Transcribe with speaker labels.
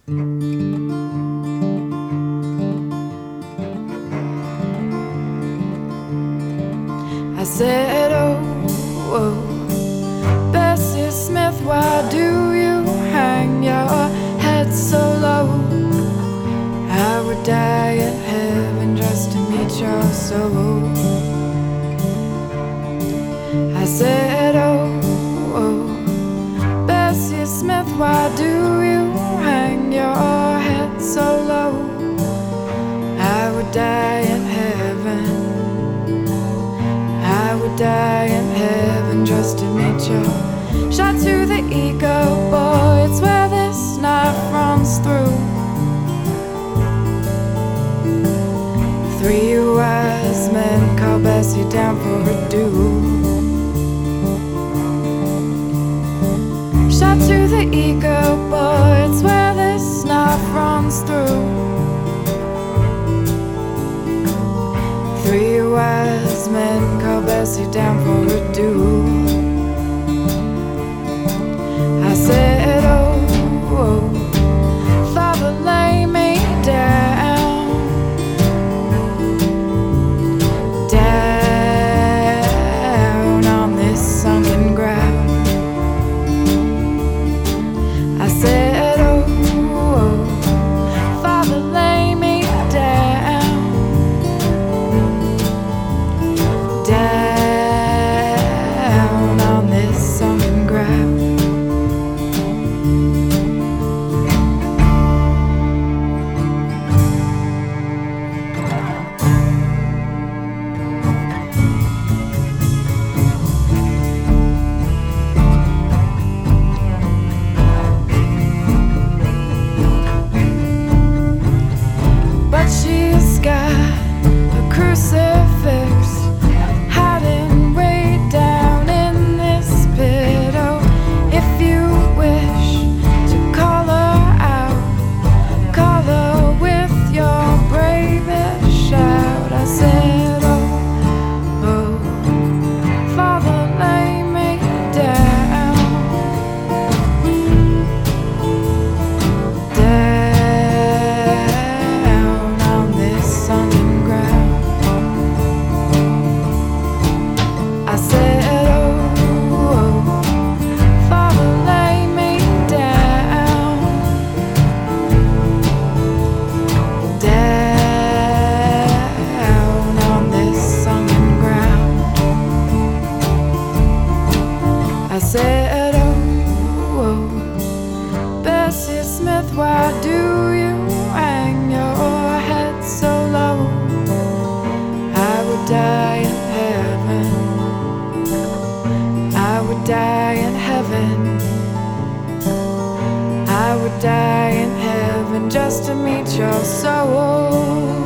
Speaker 1: I said, oh, Bessie Smith, why do you hang your head so low? I would die in heaven just to meet your soul. I said, oh, Bessie Smith, why do you hang your head so low? I would die in heaven. I would die in heaven just to meet you. Shot to the ego, boy, it's where this knife runs through. 3 wise men call Bessie down for a duel. Shot to the ego, boy, it's where this knife runs through. 3 wise men call Bessie down for a duel. I said, oh, Father, lay me down, down on this sunken ground. I said, oh, Father, lay me down, down on this sunken ground. But she's got a crucifix hiding way down in this pit. Oh, if you wish to call her out, call her with your bravest shout. I said, oh, Father, lay me down, down on this sunken ground. I said, oh, Father, lay me down, down on this sunken ground. I said, oh, Bessie Smith, why do you hang your head so low? I would die in heaven. I would die in heaven. I would die in heaven just to meet your soul.